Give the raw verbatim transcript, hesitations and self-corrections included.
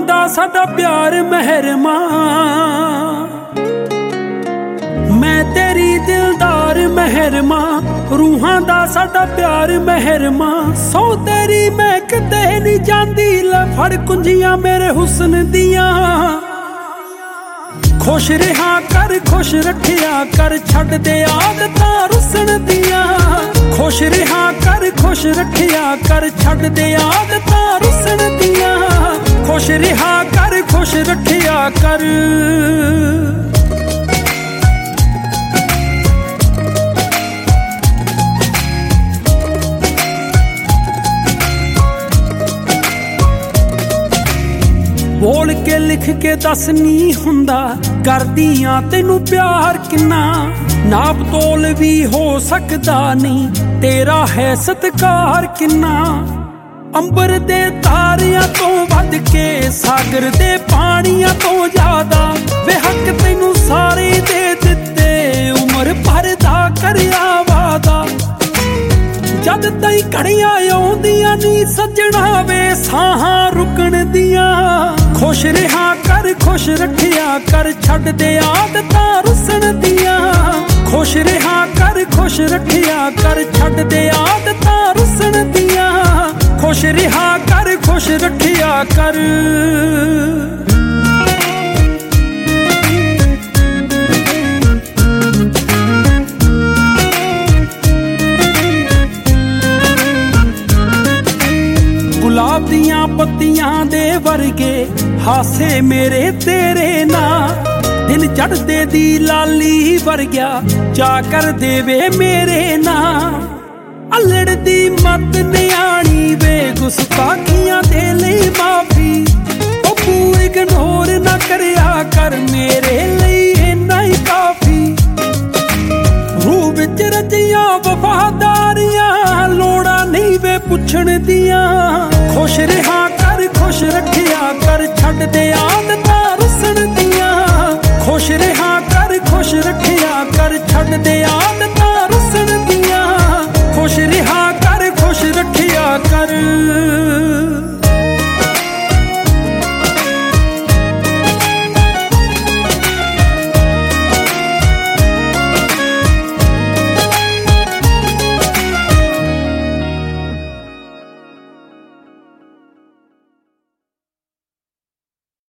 दा साडा प्यार मेहरमां, मैं तेरी दिलदार मेहरमां। रूहां दा साडा प्यार मेहरमां, सौ तेरी मैं किते नहीं जांदी। लै फड़ कुंजियां मेरे हुस्न दियां। खुश रहा कर खुश रखिया कर, छड्ड दे आदतां रुसन दियां। खुश रहा कर खुश रखिया कर, छड्ड दे आदतां रुसन दियां। खुश रहा कर खुश रखिया कर। बोल के लिख के दस नहीं हुंदा, करदियां तैनू प्यार किन्ना। नाप तोल भी हो सकदा नहीं, तेरा है सत्कार किन्ना। अंबर दे तारियां तो वध के, सागर दे पानियां तो ज्यादा। बेहक तैनू सारे दे दिते, उम्र भर दा करया वादा। जद तई घड़ियां आउंदियां नी सजना वे, साहां रुकण दियां। खुश रहा कर खुश रखिया कर, छड्ड दे आदतां रुसन दियां। खुश रहा कर खुश रखिया कर, छड्ड दे आदतां रुसन दियां। खुश रहा कर खुश रखिया कर। गुलाब दियां पत्तियां दे वर्गे हासे मेरे तेरे ना। दिन चढ़दे दी लाली वर्ग्या चा कर देवे मेरे ना। अल्लड़ दी मत न्याणी वे, गुस्ताखियां दे लई माफी। ओ पूरी इग्नोर ना करया कर, मेरे लई इन्ना ही काफी। रूह विच रजियां वफादारियां, लोड़ा नहीं वे पुछण दियां। खुश रहा कर खुश रखिया कर, छड्ड दे आ